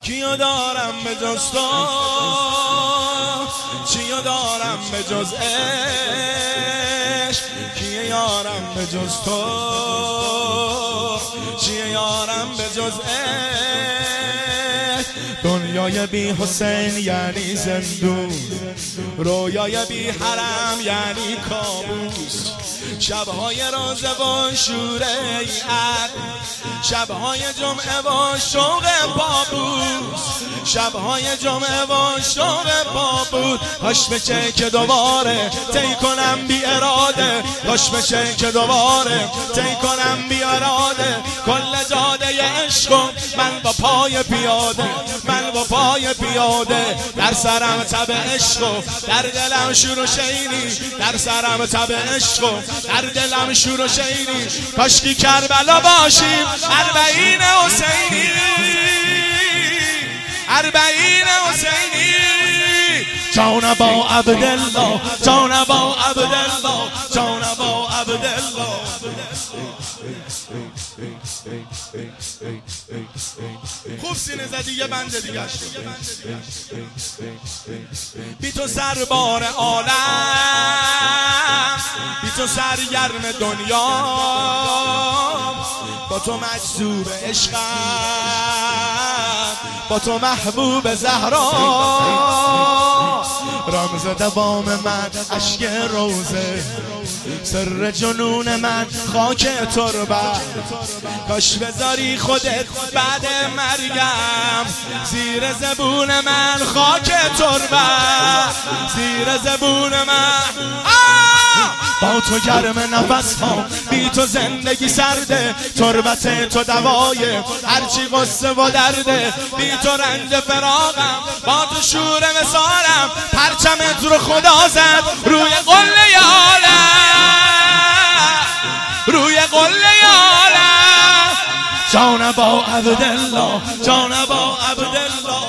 کیو دارم به جز تو، چیو دارم به جز عشق، کیه یارم به جز تو، چیه یارم به جز عشق. دنیای بی حسین یعنی زندون، رویای بی حرم یعنی کابوس، شبهای روزه و شوره عد، شبهای جمعه و شوق بابوس، شبهای جمعه و شوق بابوس. کاش بشه که دوباره طی کنم بی اراده، کاش بشه که دوباره طی کنم بی اراده کل جاده عشق. من با پای پیاده، من با پای پیاده، در سرم تب عشق، در دلم شور و شیری، در سرم تب عشق، در دلم شور و شیری. کاشکی کربلا باشیم، اربعین حسینی، اربعین حسینی. جان با عبدالله، جان با عبدالله، جان با عبدالله. خوب سینه زدی یه بنده دیگه. بی تو سربار عالم، بی تو سرگرم دنیا، با تو مجذوب عشقم، با تو محبوب زهرا. رمز دوام من اشک روزه، سر جنون من خاک تربت. کاش بذاری خودت بعد مرگم زیر زبون من خاک تربت، زیر زبون من. با تو گرم نفس ها، بی تو زندگی سرده، تربت تو دوای هرچی غصه و درده. بی تو رنج فراقم، با تو شور وصالم، پرچمت رو خدا زد روی قله عالم، روی قله عالم. جان با عبدالله، جان با عبدالله.